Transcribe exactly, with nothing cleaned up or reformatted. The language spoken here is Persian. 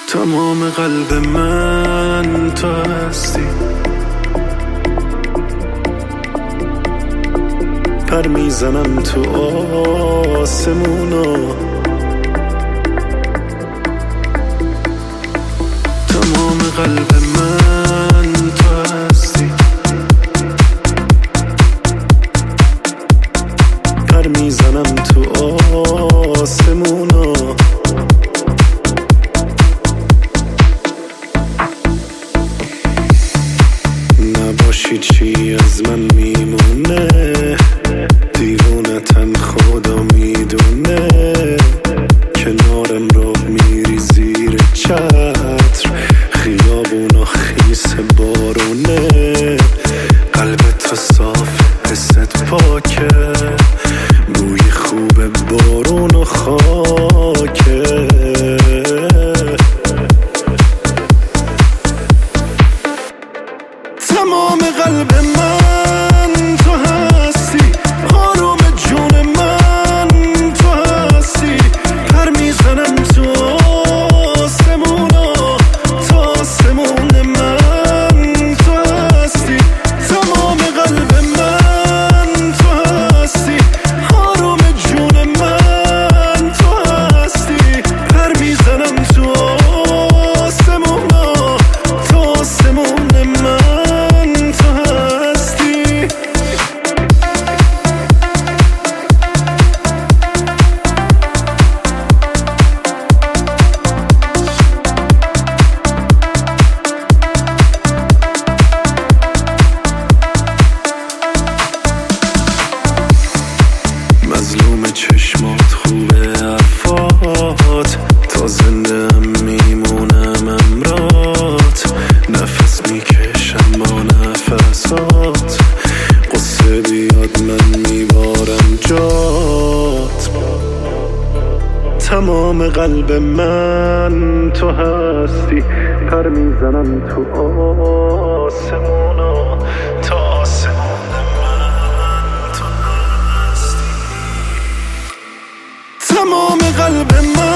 تمام قلب من تو هستی، پر میزنم تو آسمونا. تمام قلب من تو هستی، پر میزنم تو آسمونا. نباشی چی از من میمونه، دیوونتم خدا میدونه. کنارم رو میری زیر چتر، خیابونا خیس بارونه. قلبت صاف، حست پاکه، بوی خوب بارون و خاکه. تمام قلب من تو هستی، آروم جون من تو هستی. پر میزنم تو آسمونا، تو آسمون من تو هستی. تمام قلب من تو هستی، آروم جون من تو هستی. پر میزنم تو آسمونا، تو آسمون من. مظلوم چشمات، خوبه حرفات، تا زنده هم میمونم امرات. نفس میکشم با نفسات، قصه بیاد من میبارم جات. تمام قلب من تو هستی، پر میزنم تو آسمونا، تو آسمون من تو هستی. تمام قلب من